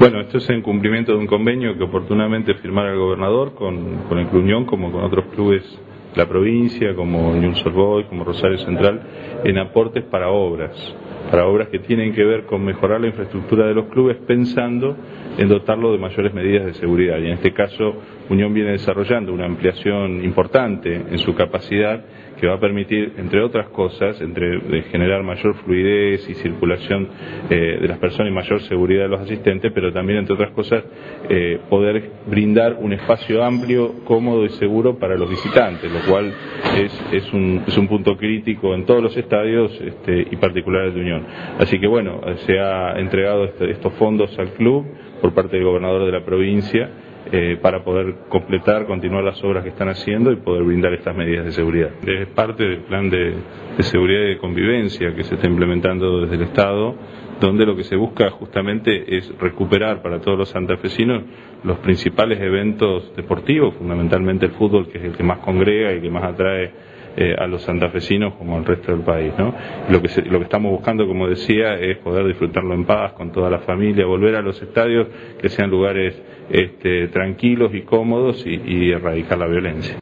Bueno, esto es en cumplimiento de un convenio que oportunamente firmara el gobernador con el Club Unión, como con otros clubes de la provincia, como Unión Solboy, como Rosario Central, en aportes para obras que tienen que ver con mejorar la infraestructura de los clubes, pensando en dotarlo de mayores medidas de seguridad. Y en este caso, Unión viene desarrollando una ampliación importante en su capacidad, que va a permitir, entre otras cosas, de generar mayor fluidez y circulación de las personas y mayor seguridad de los asistentes, pero también, entre otras cosas, poder brindar un espacio amplio, cómodo y seguro para los visitantes, lo cual es un punto crítico en todos los estadios y particulares de Unión. Así que bueno, se ha entregado estos fondos al club por parte del gobernador de la provincia, para poder continuar las obras que están haciendo y poder brindar estas medidas de seguridad. Es parte del plan de seguridad y de convivencia que se está implementando desde el Estado, donde lo que se busca justamente es recuperar para todos los santafesinos los principales eventos deportivos, fundamentalmente el fútbol, que es el que más congrega y que más atrae a los santafesinos como al resto del país, ¿no? Lo que estamos buscando, como decía, es poder disfrutarlo en paz con toda la familia, volver a los estadios que sean lugares tranquilos y cómodos y erradicar la violencia.